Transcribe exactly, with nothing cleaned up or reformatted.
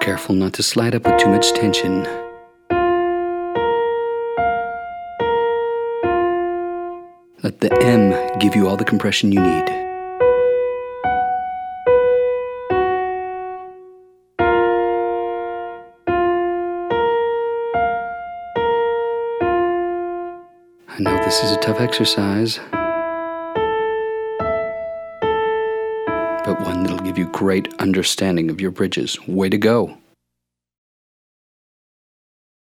careful not to slide up with too much tension. Let the M give you all the compression you need. I know this is a tough exercise, but one that'll give you great understanding of your bridges. Way to go!